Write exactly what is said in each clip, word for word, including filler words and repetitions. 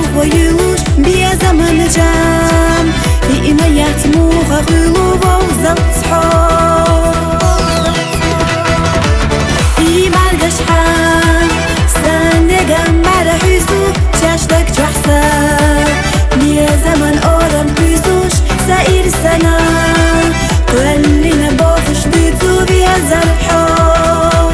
ويلوش بيا زمن جام في إميات موغا غلو ووزن صحاب في مالدش حام سنگم مرحيسو چشتك جحسا بيا زمن آرام بيزوش سائر سنة كلنا باخش بيتو بيا زرحاب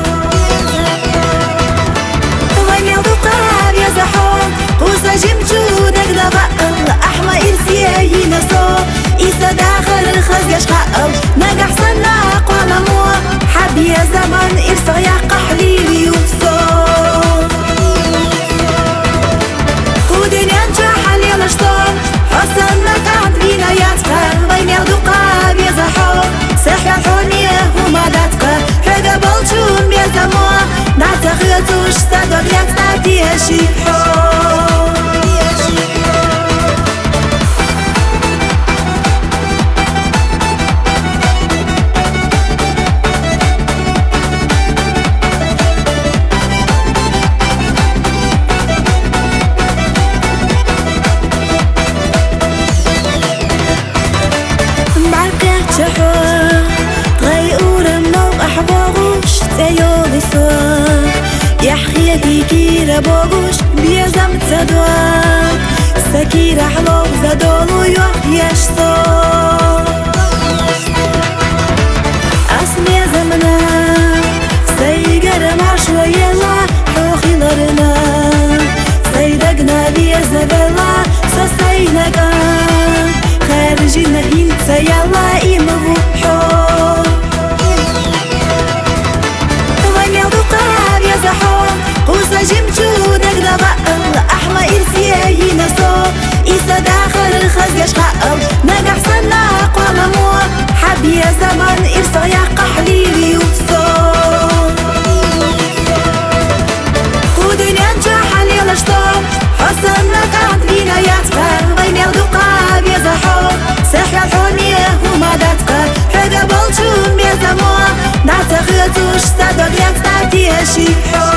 وين يضقاب يا زحاب قوسا جمجودك دغقل أحمى إرسيه ينصو إيسا داخل الخزيش خقل نقح سناق ومموع حب يا زمن إرسا يا قحليل يوصو قودين ينجح اليلشطان حسن نقعد بينا يتقل وين يضقاب يا زحاب سحيا حونيه ومددك حقا بلجون يا زموع نعتخيطوش صدق يتنادي شيحو يحيى كيرا بوغوش بيزم تصدوك سكيرا حلو زدولو يحيى شصوك أسمي زمنا سيقر مع شوية لا حوخي لرنا سيدقنا بيا زبلا سسينك خارجنا انت يلا إيمه حوك قوسا جمجودك دغقل أحمى إرسيه ينصو إيسا داخل الخزيش خقل نقح سناق ومموع حب يا زمن إرسا يا قحليل يوصو قودين ينجح اليلشطان حسن نقعد بينا يتقل وين يضقاب يا زحاب سحيا الحونيه ومددك حقا بلجون يا زموع نعتخيطوش صدق يتنادي شيحو